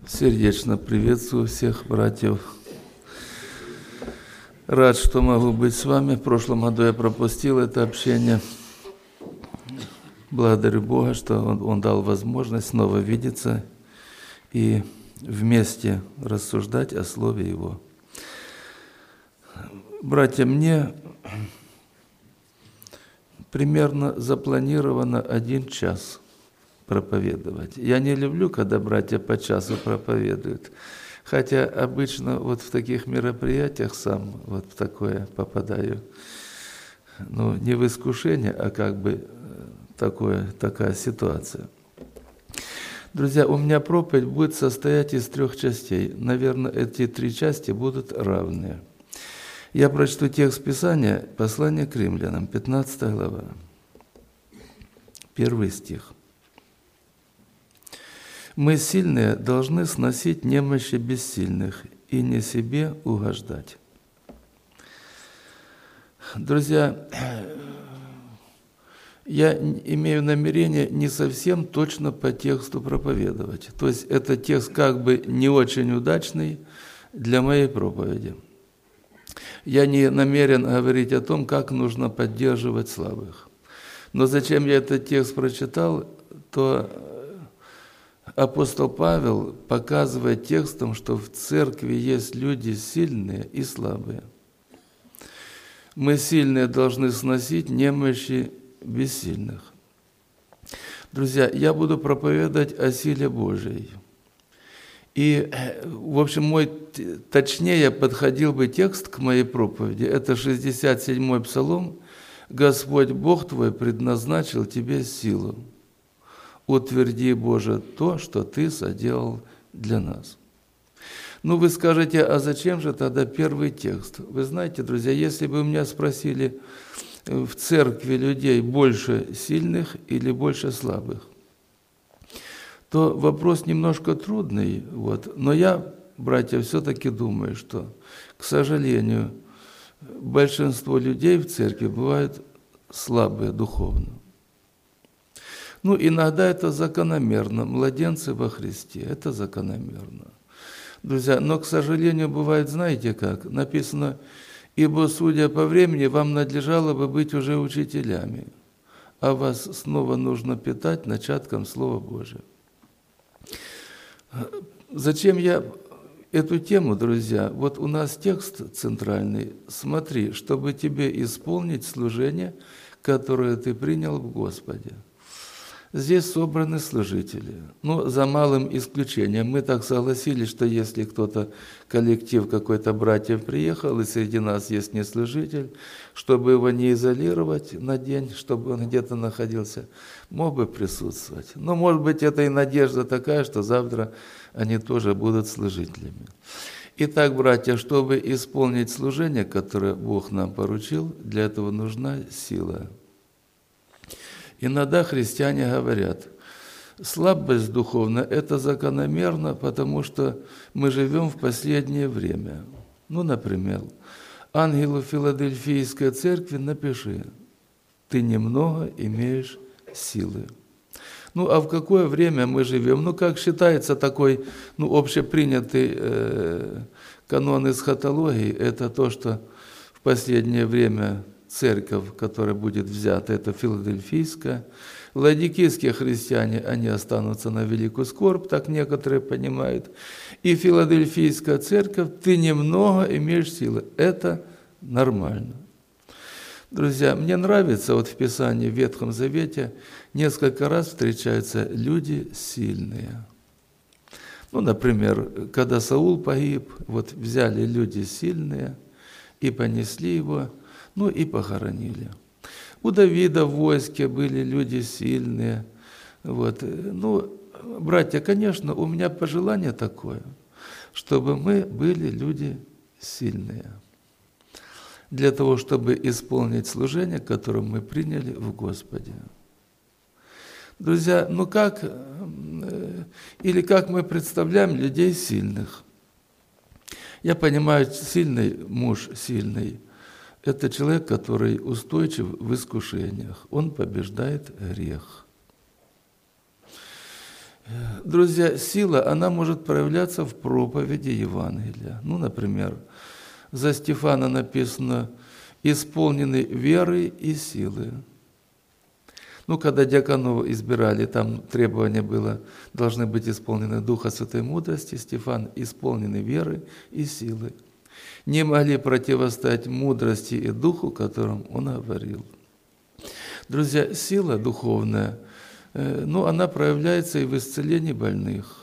Сердечно приветствую всех братьев. Рад, что могу быть с вами. В прошлом году я пропустил это общение. Благодарю Бога, что Он дал возможность снова видеться и вместе рассуждать о Слове Его. Братья, мне примерно запланировано 1 час проповедовать. Я не люблю, когда братья по часу проповедуют, хотя обычно вот в таких мероприятиях сам вот в такое попадаю, не в искушение, а как бы такая ситуация. Друзья, у меня проповедь будет состоять из 3 частей. Наверное, эти 3 части будут равные. Я прочту текст Писания, послание к Римлянам, 15 глава, 1 стих. «Мы, сильные, должны сносить немощи бессильных и не себе угождать». Друзья, я имею намерение не совсем точно по тексту проповедовать. То есть это текст как бы не очень удачный для моей проповеди. Я не намерен говорить о том, как нужно поддерживать слабых. Но зачем я этот текст прочитал, то апостол Павел показывает текстом, что в церкви есть люди сильные и слабые. Мы, сильные, должны сносить немощи бессильных. Друзья, я буду проповедовать о силе Божией. И, в общем, точнее подходил бы текст к моей проповеди. Это 67-й Псалом. «Господь Бог твой предназначил тебе силу. Утверди, Боже, то, что Ты соделал для нас». Вы скажете, а зачем же тогда первый текст? Вы знаете, друзья, если бы меня спросили, в церкви людей больше сильных или больше слабых, то вопрос немножко трудный. Но я, братья, все-таки думаю, что, к сожалению, большинство людей в церкви бывают слабые духовно. Иногда это закономерно. Младенцы во Христе, это закономерно. Друзья, но, к сожалению, бывает, знаете как? Написано, «Ибо, судя по времени, вам надлежало бы быть уже учителями, а вас снова нужно питать начатком Слова Божия». Зачем я эту тему, друзья? У нас текст центральный. Смотри, чтобы тебе исполнить служение, которое ты принял в Господе. Здесь собраны служители. За малым исключением. Мы так согласились, что если кто-то, коллектив какой-то братьев приехал, и среди нас есть не служитель, чтобы его не изолировать на день, чтобы он где-то находился, мог бы присутствовать. Но, может быть, это и надежда такая, что завтра они тоже будут служителями. Итак, братья, чтобы исполнить служение, которое Бог нам поручил, для этого нужна сила. Иногда христиане говорят, слабость духовная – это закономерно, потому что мы живем в последнее время. Например, ангелу Филадельфийской церкви напиши, ты немного имеешь силы. А в какое время мы живем? Как считается такой общепринятый канон эсхатологии, это то, что в последнее время церковь, которая будет взята, это филадельфийская. Ладикийские христиане, они останутся на великую скорбь, так некоторые понимают. И филадельфийская церковь, ты немного имеешь силы. Это нормально. Друзья, мне нравится, в Писании, в Ветхом Завете, несколько раз встречаются люди сильные. Например, когда Саул погиб, взяли люди сильные и понесли его, и похоронили. У Давида в войске были люди сильные. Братья, конечно, у меня пожелание такое, чтобы мы были люди сильные, для того, чтобы исполнить служение, которое мы приняли в Господе. Друзья, как мы представляем людей сильных? Я понимаю, сильный муж, сильный, это человек, который устойчив в искушениях. Он побеждает грех. Друзья, сила, она может проявляться в проповеди Евангелия. Ну, например, за Стефана написано «исполненный веры и силы». Ну, когда диаконов избирали, там требование было, должны быть исполнены Духа Святой мудрости, Стефан исполненный веры и силы. Не могли противостоять мудрости и духу, которым он говорил. Друзья, сила духовная, она проявляется и в исцелении больных.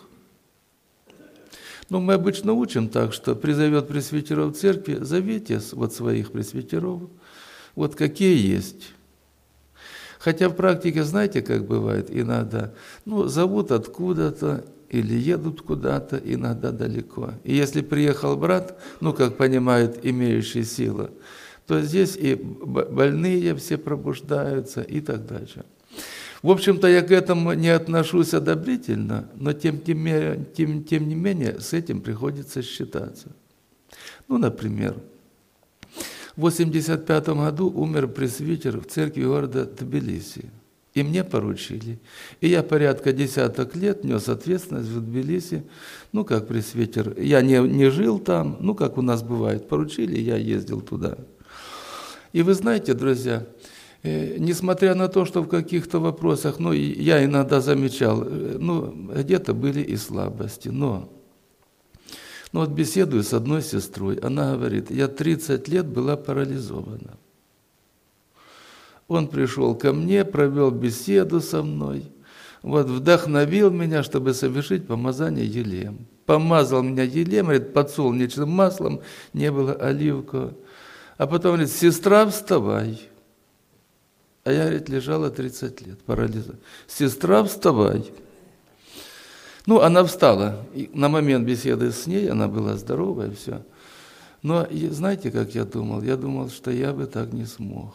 Мы обычно учим так, что призовет пресвитеров церкви, зовите своих пресвитеров, какие есть. Хотя в практике, знаете, как бывает, иногда, зовут откуда-то или едут куда-то, иногда далеко. И если приехал брат, как понимают, имеющий силу, то здесь и больные все пробуждаются и так дальше. В общем-то, я к этому не отношусь одобрительно, но тем не менее с этим приходится считаться. Например, в 1985 году умер пресвитер в церкви города Тбилиси. И мне поручили. И я порядка 10 лет нес ответственность в Тбилиси, как пресвитер. Я не жил там, как у нас бывает, поручили, я ездил туда. И вы знаете, друзья, несмотря на то, что в каких-то вопросах, я иногда замечал, где-то были и слабости, но беседую с одной сестрой, она говорит, я 30 лет была парализована. Он пришел ко мне, провел беседу со мной, вдохновил меня, чтобы совершить помазание елеем. Помазал меня елеем, говорит, подсолнечным маслом, не было оливкового. А потом говорит, сестра, вставай. А я, говорит, лежала 30 лет, парализована. Сестра, вставай. Она встала. И на момент беседы с ней она была здоровая, все. Но знаете, как я думал? Я думал, что я бы так не смог.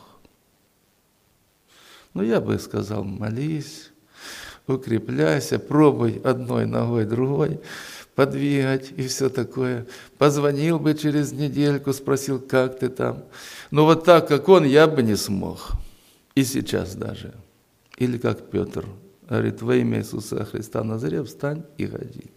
Я бы сказал, молись, укрепляйся, пробуй одной ногой, другой подвигать и все такое. Позвонил бы через недельку, спросил, как ты там. Но так, как он, я бы не смог. И сейчас даже. Или как Петр говорит, во имя Иисуса Христа Назарет, встань и ходи.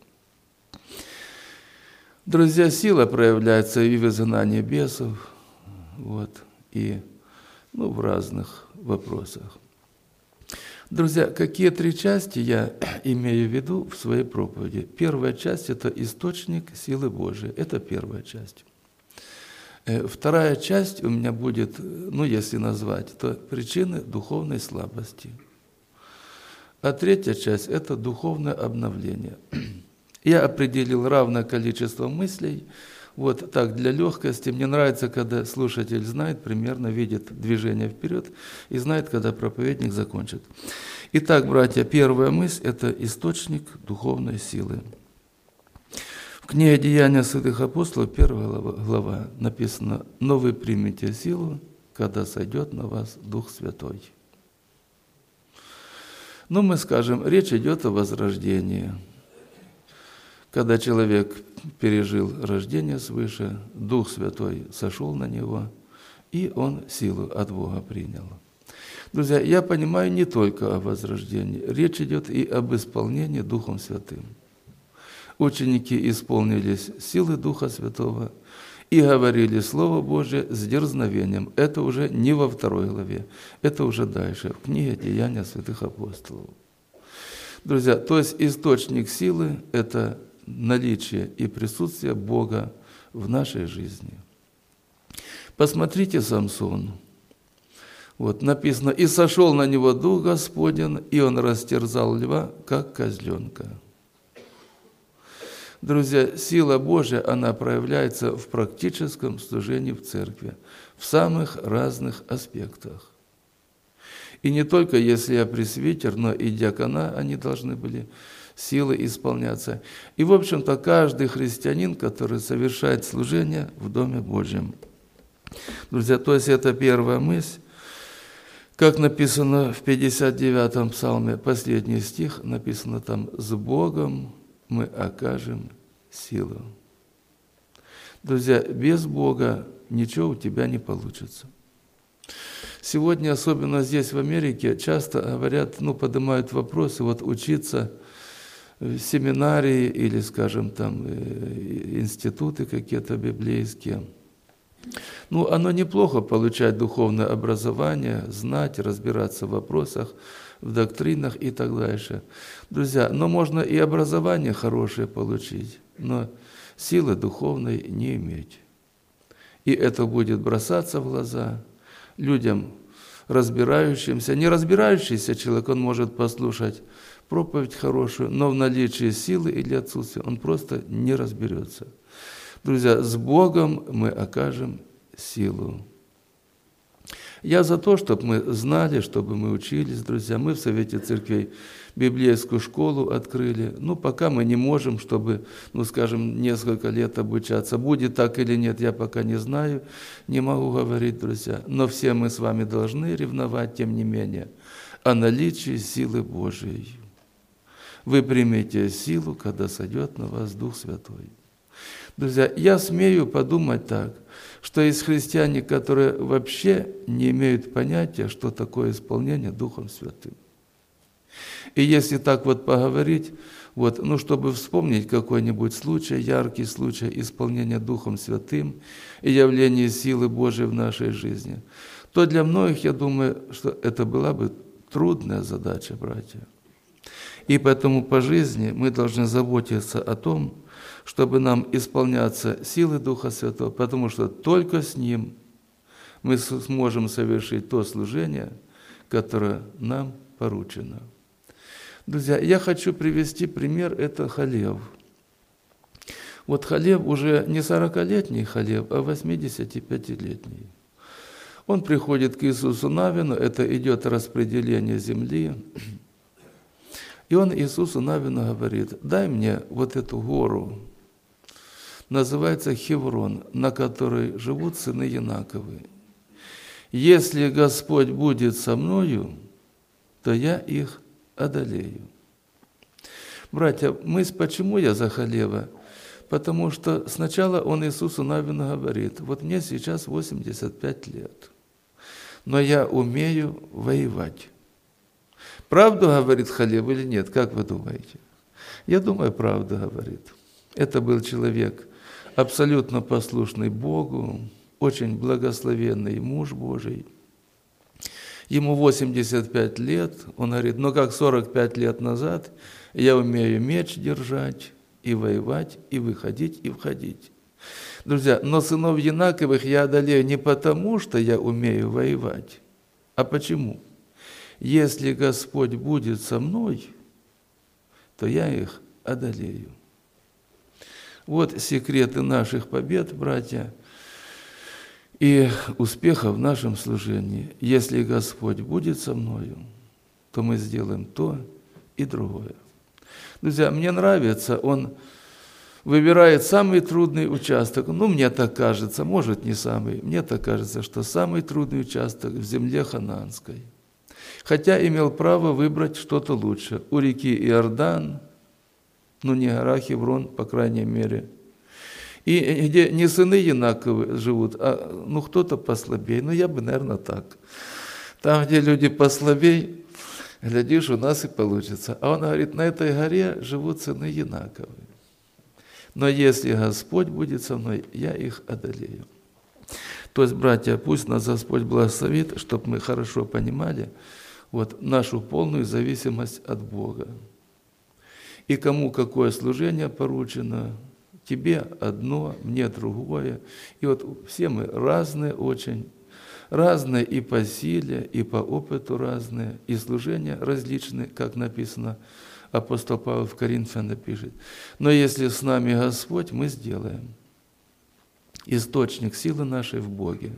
Друзья, сила проявляется и в изгнании бесов, и в разных вопросах. Друзья, какие 3 части я имею в виду в своей проповеди? Первая часть – это источник силы Божией. Это первая часть. Вторая часть у меня будет, если назвать, то причины духовной слабости. А третья часть – это духовное обновление. Я определил равное количество мыслей. Так, для легкости. Мне нравится, когда слушатель знает, примерно видит движение вперед и знает, когда проповедник закончит. Итак, братья, первая мысль – это источник духовной силы. В книге «Деяния святых апостолов», 1 глава, написано «Но вы примете силу, когда сойдет на вас Дух Святой». Мы скажем, речь идет о возрождении. Когда человек пережил рождение свыше, Дух Святой сошел на него, и он силу от Бога принял. Друзья, я понимаю не только о возрождении, речь идет и об исполнении Духом Святым. Ученики исполнились силы Духа Святого и говорили Слово Божие с дерзновением. Это уже не во 2 главе, это уже дальше, в книге «Деяния святых апостолов». Друзья, то есть источник силы – это наличие и присутствие Бога в нашей жизни. Посмотрите Самсон. Написано, «И сошел на него Дух Господень, и он растерзал льва, как козленка». Друзья, сила Божья, она проявляется в практическом служении в церкви, в самых разных аспектах. И не только если я пресвитер, но и диакона, они должны были силы исполняться. И, в общем-то, каждый христианин, который совершает служение в Доме Божьем. Друзья, то есть это первая мысль. Как написано в 59-м псалме, последний стих, написано там «С Богом мы окажем силу». Друзья, без Бога ничего у тебя не получится. Сегодня, особенно здесь, в Америке, часто говорят, поднимают вопросы, учиться семинарии или, скажем, там институты какие-то библейские. Ну, оно неплохо получать духовное образование, знать, разбираться в вопросах, в доктринах и так дальше. Друзья, но можно и образование хорошее получить, но силы духовной не иметь. И это будет бросаться в глаза людям, разбирающимся. Не разбирающийся человек, он может послушать проповедь хорошую, но в наличии силы или отсутствия он просто не разберется. Друзья, с Богом мы окажем силу. Я за то, чтобы мы знали, чтобы мы учились, друзья. Мы в Совете Церквей библейскую школу открыли. Ну, пока мы не можем, чтобы, ну, скажем, несколько лет обучаться. Будет так или нет, я пока не знаю, не могу говорить, друзья. Но все мы с вами должны ревновать, тем не менее, о наличии силы Божией. Вы примете силу, когда сойдет на вас Дух Святой. Друзья, я смею подумать так, что есть христиане, которые вообще не имеют понятия, что такое исполнение Духом Святым. И если так вот поговорить, вот, ну, чтобы вспомнить какой-нибудь случай, яркий случай исполнения Духом Святым и явления силы Божией в нашей жизни, то для многих, я думаю, что это была бы трудная задача, братья. И поэтому по жизни мы должны заботиться о том, чтобы нам исполняться силы Духа Святого, потому что только с Ним мы сможем совершить то служение, которое нам поручено. Друзья, я хочу привести пример, это Халев. Вот Халев уже не 40-летний Халев, а 85-летний. Он приходит к Иисусу Навину, это идет распределение земли. И он Иисусу Навину говорит: дай мне вот эту гору, называется Хеврон, на которой живут сыны Янаковы. Если Господь будет со мною, то я их одолею. Братья, почему я за Халева? Потому что сначала он Иисусу Навину говорит: вот мне сейчас 85 лет, но я умею воевать. Правду говорит Халев или нет? Как вы думаете? Я думаю, правду говорит. Это был человек абсолютно послушный Богу, очень благословенный муж Божий. Ему 85 лет, он говорит: но как 45 лет назад я умею меч держать, и воевать, и выходить, и входить. Друзья, но сынов Янаковых я одолею не потому, что я умею воевать, а почему? Если Господь будет со мной, то я их одолею. Вот секреты наших побед, братья, и успеха в нашем служении. Если Господь будет со мною, то мы сделаем то и другое. Друзья, мне нравится, он выбирает самый трудный участок. Ну, мне так кажется, может, не самый. Мне так кажется, что самый трудный участок в земле ханаанской. Хотя имел право выбрать что-то лучше. У реки Иордан, ну, не гора Хеврон, по крайней мере. И где не сыны Янаковы живут, а ну, кто-то послабее. Ну, я бы, наверное, так. Там, где люди послабее, глядишь, у нас и получится. А он говорит: на этой горе живут сыны Янаковы. Но если Господь будет со мной, я их одолею. То есть, братья, пусть нас Господь благословит, чтобы мы хорошо понимали вот нашу полную зависимость от Бога. И кому какое служение поручено, тебе одно, мне другое. И вот все мы разные очень, разные и по силе, и по опыту разные, и служения различные, как написано, апостол Павел в Коринфянам пишет. Но если с нами Господь, мы сделаем. Источник силы нашей в Боге.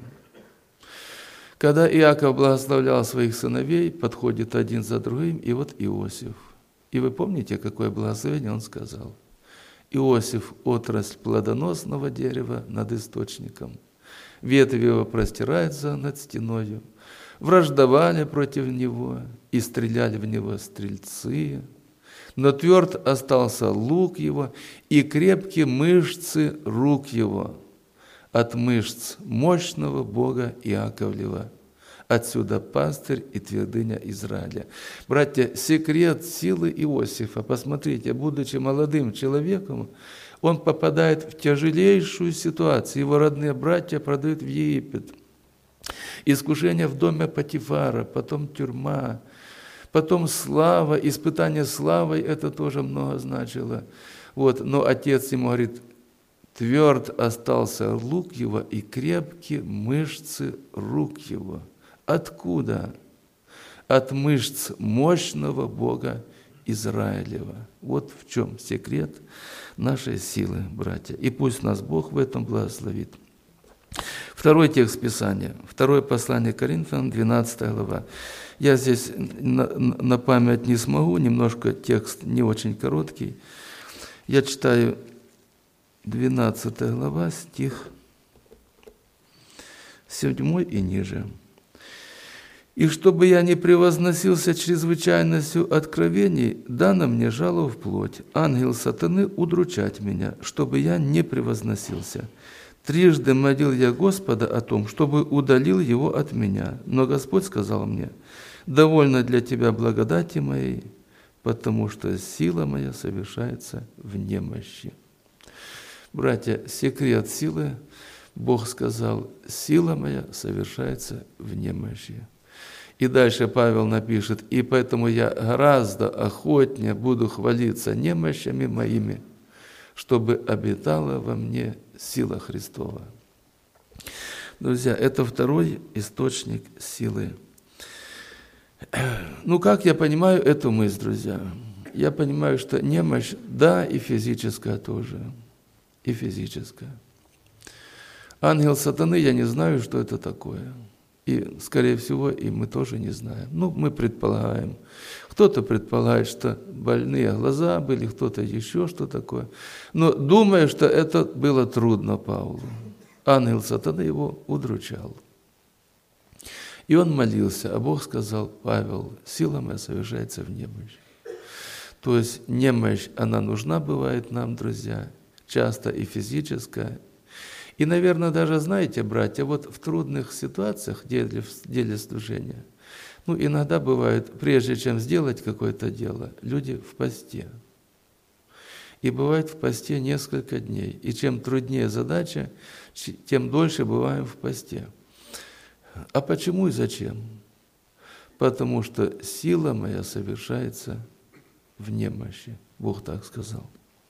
Когда Иаков благословлял своих сыновей, подходит один за другим, и вот Иосиф. И вы помните, какое благословение он сказал? Иосиф – отрасль плодоносного дерева над источником. Ветви его простираются над стеною. Враждовали против него, и стреляли в него стрельцы. Но тверд остался лук его, и крепкие мышцы рук его от мышц мощного Бога Иаковлева, Отсюда пастырь и твердыня Израиля. Братья, секрет силы Иосифа, посмотрите, будучи молодым человеком, он попадает в тяжелейшую ситуацию. Его родные братья продают в Египет. Искушение в доме Потифара, потом тюрьма, потом слава, испытание славой, это тоже много значило. Вот, но отец ему говорит, тверд остался лук его и крепки мышцы рук его. Откуда? От мышц мощного Бога Израилева. Вот в чем секрет нашей силы, братья. И пусть нас Бог в этом благословит. Второй текст Писания, второе послание Коринфянам, 12 глава. Я здесь на память не смогу, немножко текст не очень короткий. Я читаю 12 глава, стих 7 и ниже. «И чтобы я не превозносился чрезвычайностью откровений, дано мне жало в плоть, ангел сатаны удручать меня, чтобы я не превозносился. Трижды молил я Господа о том, чтобы удалил его от меня. Но Господь сказал мне, довольно для тебя благодати моей, потому что сила моя совершается в немощи». Братья, секрет силы, Бог сказал, сила моя совершается в немощи. И дальше Павел напишет, и поэтому я гораздо охотнее буду хвалиться немощами моими, чтобы обитала во мне сила Христова. Друзья, это второй источник силы. Ну, как я понимаю эту мысль, друзья? Я понимаю, что немощь, да, и физическая тоже. И физическая. Ангел сатаны, я не знаю, что это такое. И, скорее всего, и мы тоже не знаем. Ну, мы предполагаем. Кто-то предполагает, что больные глаза были, кто-то еще что такое. Но думаю, что это было трудно Павлу. Ангел сатаны его удручал. И он молился, а Бог сказал, Павел, сила моя совершается в немощи. То есть немощь, она нужна бывает нам, друзья, часто и физическая. И, наверное, даже, знаете, братья, вот в трудных ситуациях, в деле служения, ну, иногда бывает, прежде чем сделать какое-то дело, люди в посте. И бывает в посте несколько дней. И чем труднее задача, тем дольше бываем в посте. А почему и зачем? Потому что сила моя совершается в немощи. Бог так сказал.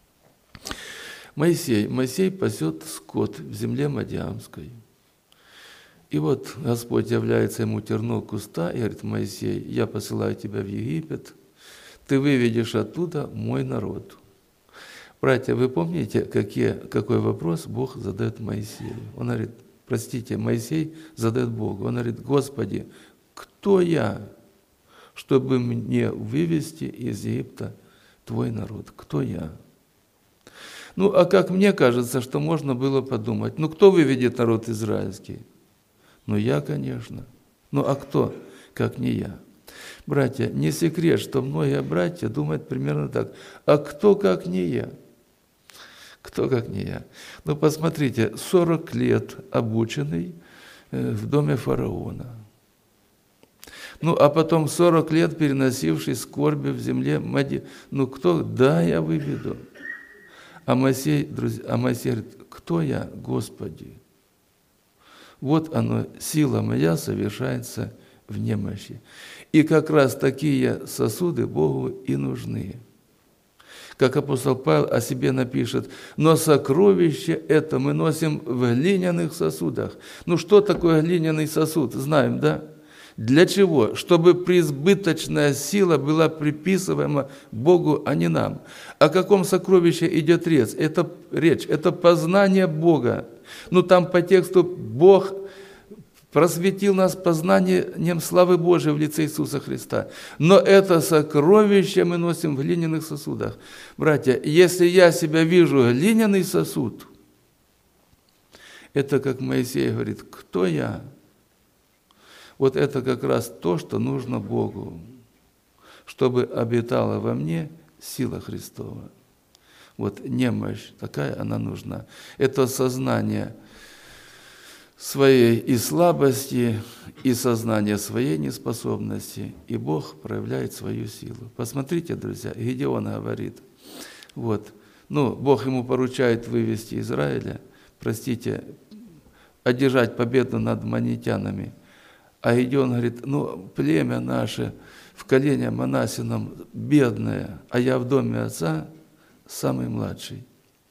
Моисей пасет скот в земле Мадиамской. И вот Господь является ему терновник куста и говорит, Моисей, я посылаю тебя в Египет, ты выведешь оттуда мой народ. Братья, вы помните, какой вопрос Бог задает Моисею? Он говорит, простите, Моисей задает Богу, он говорит, Господи, кто я, чтобы мне вывести из Египта твой народ? Кто я? Ну, а как мне кажется, что можно было подумать, ну, кто выведет народ израильский? Ну, я, конечно. Ну, а кто, как не я? Братья, не секрет, что многие братья думают примерно так. А кто, как не я? Кто, как не я? Ну, посмотрите, 40 лет обученный в доме фараона. Ну, а потом 40 лет переносивший скорби в земле Мади. Ну, кто? Да, я выведу. А Моисей, друзья, говорит, кто я, Господи? Вот оно, сила моя совершается в немощи. И как раз такие сосуды Богу и нужны. Как апостол Павел о себе напишет, но сокровище это мы носим в глиняных сосудах. Ну что такое глиняный сосуд? Знаем, да? Для чего? Чтобы преизбыточная сила была приписываема Богу, а не нам. О каком сокровище идет речь? Это познание Бога. Ну там по тексту Бог просветил нас познанием славы Божией в лице Иисуса Христа. Но это сокровище мы носим в глиняных сосудах. Братья, если я себя вижу глиняный сосуд, это как Моисей говорит, кто я? Вот это как раз то, что нужно Богу, чтобы обитала во мне сила Христова. Вот немощь, такая она нужна. Это сознание своей и слабости, и сознания своей неспособности, и Бог проявляет свою силу. Посмотрите, друзья, Гедеон говорит, Бог ему поручает вывести Израиля, одержать победу над манитянами. А Гедеон говорит, племя наше в колене Манасином бедное, а я в доме отца самый младший.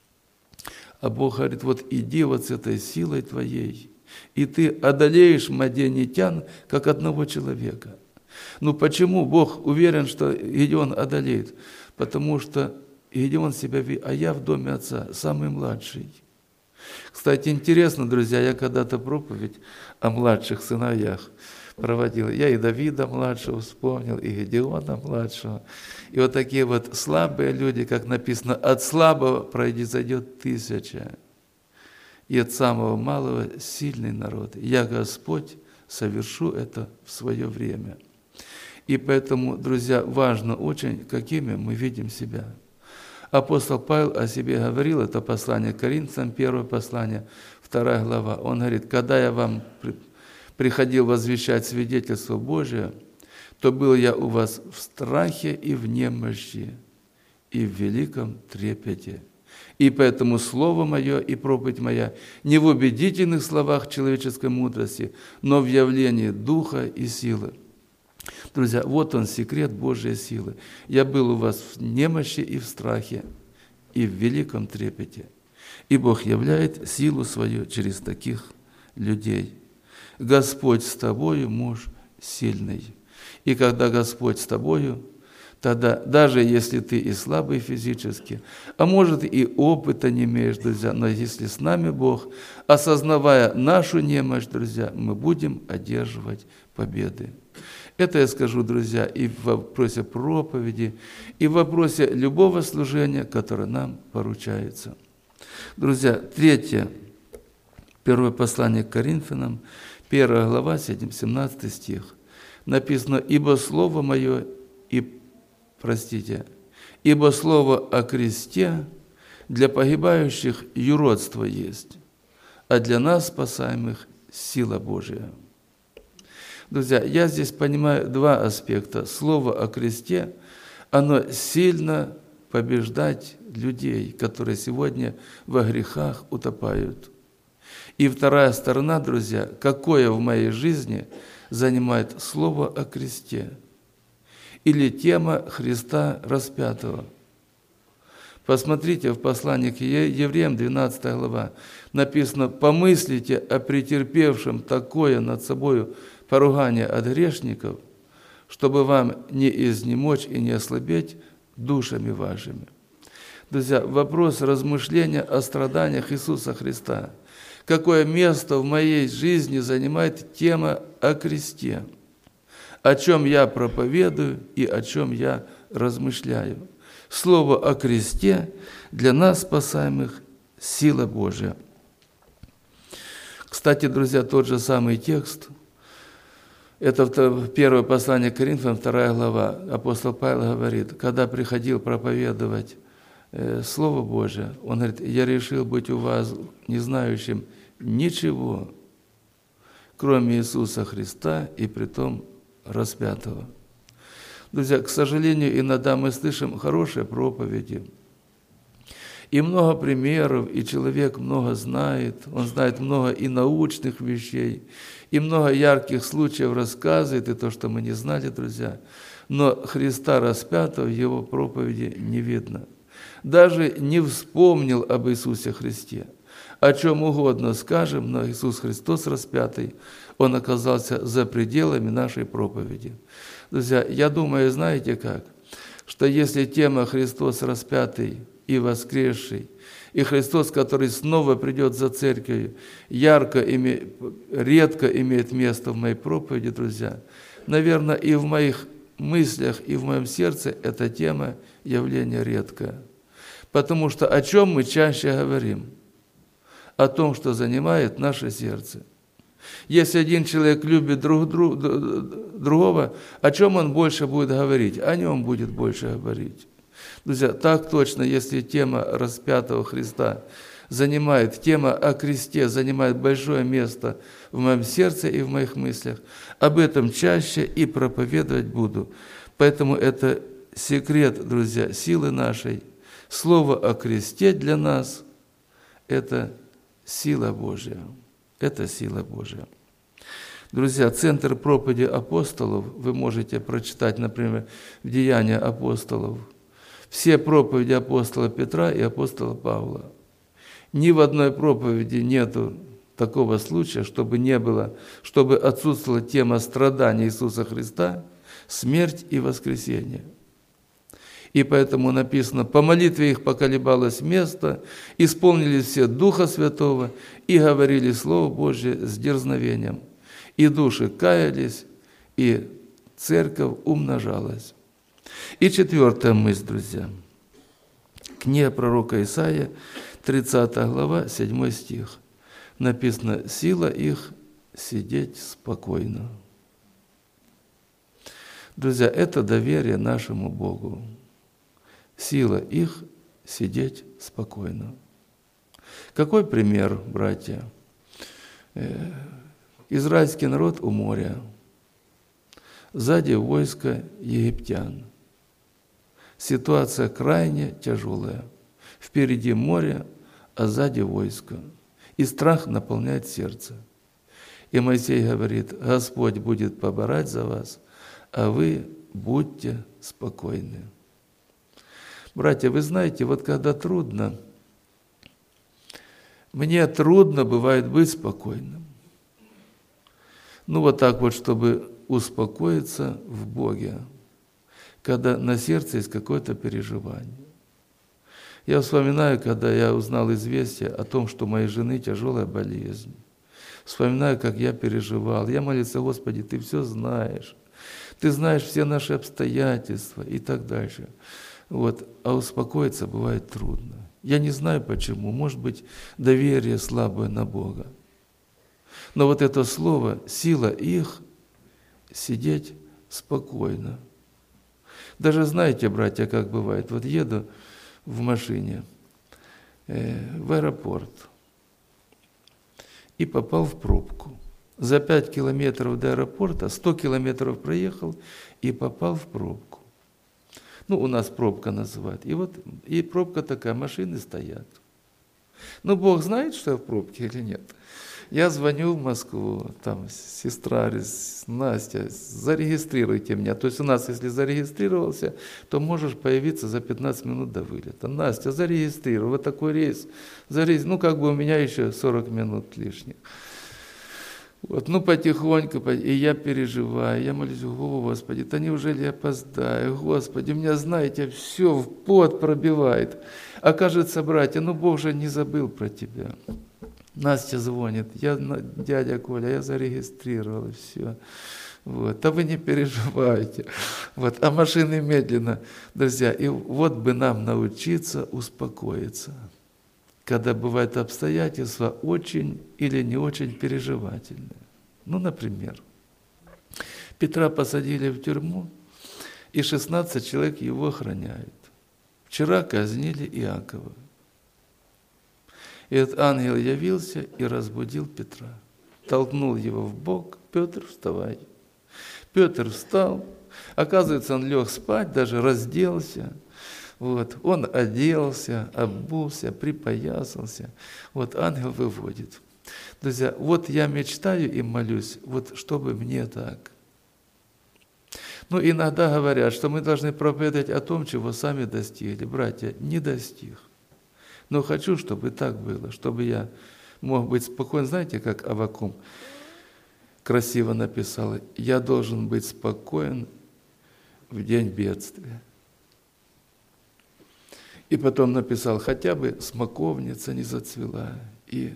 А Бог говорит, иди с этой силой твоей, и ты одолеешь мадианитян, как одного человека. Почему Бог уверен, что Гедеон одолеет? Потому что Гедеон себя видит, а я в доме отца самый младший. Кстати, интересно, друзья, я когда-то проповедь о младших сыновьях проводил. Я и Давида младшего вспомнил, и Гедеона младшего. И такие слабые люди, как написано, от слабого произойдет 1000, и от самого малого сильный народ. Я, Господь, совершу это в свое время. И поэтому, друзья, важно очень, какими мы видим себя. Апостол Павел о себе говорил, это послание к Коринфянам, 1 послание, 2 глава. Он говорит, когда я вам приходил возвещать свидетельство Божие, то был я у вас в страхе и в немощи, и в великом трепете. И поэтому слово мое и проповедь моя не в убедительных словах человеческой мудрости, но в явлении духа и силы. Друзья, он секрет Божьей силы. Я был у вас в немощи и в страхе, и в великом трепете. И Бог являет силу свою через таких людей. Господь с тобою, муж сильный. И когда Господь с тобою, тогда, даже если ты и слабый физически, а может и опыта не имеешь, друзья, но если с нами Бог, осознавая нашу немощь, друзья, мы будем одерживать победы. Это я скажу, друзья, и в вопросе проповеди, и в вопросе любого служения, которое нам поручается. Друзья, 3, первое послание к Коринфянам, 1 глава, 17 стих. Написано, ибо слово о кресте для погибающих юродство есть, а для нас, спасаемых, сила Божия. Друзья, я здесь понимаю 2 аспекта. Слово о кресте, оно сильно побеждать людей, которые сегодня во грехах утопают. И вторая сторона, друзья, какое в моей жизни занимает слово о кресте или тема Христа распятого. Посмотрите в послании к Евреям, 12 глава, написано, «Помыслите о претерпевшем такое над собою поругание от грешников, чтобы вам не изнемочь и не ослабеть душами вашими». Друзья, вопрос размышления о страданиях Иисуса Христа. Какое место в моей жизни занимает тема о кресте? О чем я проповедую и о чем я размышляю? Слово о кресте для нас, спасаемых, сила Божия. Кстати, друзья, тот же самый текст, это первое послание к Коринфянам, 2 глава. Апостол Павел говорит, когда приходил проповедовать Слово Божие, он говорит, я решил быть у вас не знающим ничего, кроме Иисуса Христа и притом распятого. Друзья, к сожалению, иногда мы слышим хорошие проповеди, и много примеров, и человек много знает, он знает много и научных вещей, и много ярких случаев рассказывает, и то, что мы не знали, друзья, но Христа распятого в его проповеди не видно. Даже не вспомнил об Иисусе Христе. О чем угодно скажем, но Иисус Христос распятый, Он оказался за пределами нашей проповеди. Друзья, я думаю, знаете как? Что если тема Христос распятый и воскресший, и Христос, который снова придет за церковью, редко имеет место в моей проповеди, друзья, наверное, и в моих мыслях, и в моем сердце эта тема явление редкое. Потому что о чем мы чаще говорим? О том, что занимает наше сердце. Если один человек любит другого, о чем он больше будет говорить? О нем будет больше говорить. Друзья, так точно, если тема распятого Христа занимает, тема о кресте занимает большое место в моем сердце и в моих мыслях, об этом чаще и проповедовать буду. Поэтому это секрет, друзья, силы нашей. Слово о кресте для нас – это сила Божья. Это сила Божья. Друзья, центр проповеди апостолов вы можете прочитать, например, в Деяния апостолов. Все проповеди апостола Петра и апостола Павла. Ни в одной проповеди нету такого случая, чтобы отсутствовала тема страдания Иисуса Христа, смерть и воскресение. И поэтому написано: по молитве их поколебалось место, исполнили все Духа Святого и говорили Слово Божье с дерзновением. И души каялись, и церковь умножалась. И четвертая мысль, друзья. Книга пророка Исаия, 30 глава, 7 стих. Написано: «Сила их сидеть спокойно». Друзья, это доверие нашему Богу. Сила их сидеть спокойно. Какой пример, братья? Израильский народ у моря. Сзади войско египтян. Ситуация крайне тяжелая. Впереди море, а сзади войско. И страх наполняет сердце. И Моисей говорит: Господь будет поборать за вас, а вы будьте спокойны. Братья, вы знаете, вот когда трудно, мне трудно бывает быть спокойным. Ну вот так вот, чтобы успокоиться в Боге, когда на сердце есть какое-то переживание. Я вспоминаю, когда я узнал известие о том, что у моей жены тяжелая болезнь. Вспоминаю, как я переживал. Я молился: Господи, Ты все знаешь. Ты знаешь все наши обстоятельства и так дальше. Вот. А успокоиться бывает трудно. Я не знаю почему. Может быть, доверие слабое на Бога. Но вот это слово, сила их сидеть спокойно. Даже знаете, братья, как бывает. Вот еду в машине в аэропорт и попал в пробку. За 5 километров до аэропорта 100 километров проехал и попал в пробку. Ну, у нас пробка называют. И вот и пробка такая, машины стоят. Ну, Бог знает, что я в пробке или нет. Я звоню в Москву, там сестра, Настя, зарегистрируйте меня. То есть у нас, если зарегистрировался, то можешь появиться за 15 минут до вылета. Настя, зарегистрируй, вот такой рейс. Ну, как бы у меня еще 40 минут лишних. Вот, ну, потихоньку, и я переживаю, я молюсь: Господи, да неужели я опоздаю? Господи, меня, знаете, все в пот пробивает. Окажется, братья, ну, Бог же не забыл про тебя. Настя звонит: дядя Коля, я зарегистрировала, все. Вот. А вы не переживайте. Вот. А машины медленно. Друзья, и вот бы нам научиться успокоиться, когда бывают обстоятельства очень или не очень переживательные. Ну, например, Петра посадили в тюрьму, и 16 человек его охраняют. Вчера казнили Иакова. И этот ангел явился и разбудил Петра. Толкнул его в бок: Петр, вставай. Петр встал. Оказывается, он лег спать, даже разделся. Вот. Он оделся, обулся, припоясался. Вот ангел выводит. Друзья, вот я мечтаю и молюсь, вот чтобы мне так. Ну, иногда говорят, что мы должны проповедовать о том, чего сами достигли. Братья, не достиг. Но хочу, чтобы так было, чтобы я мог быть спокоен. Знаете, как Аввакум красиво написал: я должен быть спокоен в день бедствия. И потом написал: хотя бы смоковница не зацвела, и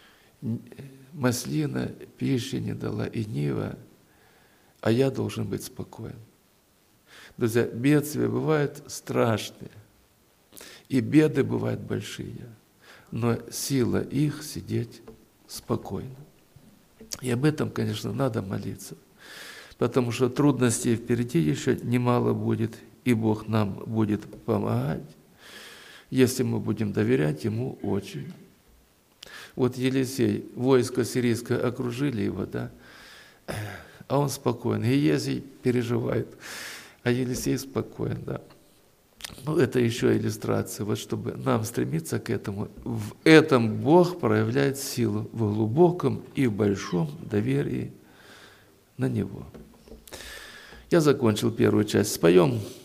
маслина пищи не дала, и нива, а я должен быть спокоен. Друзья, бедствия бывают страшные, и беды бывают большие, но сила их сидеть спокойно. И об этом, конечно, надо молиться, потому что трудностей впереди еще немало будет, и Бог нам будет помогать, если мы будем доверять Ему очень. Вот Елисей, войско сирийское окружили его, да, а он спокоен. Гиезий переживает, а Елисей спокоен, да. Ну, это еще иллюстрация, вот чтобы нам стремиться к этому. В этом Бог проявляет силу, в глубоком и большом доверии на Него. Я закончил первую часть. Споем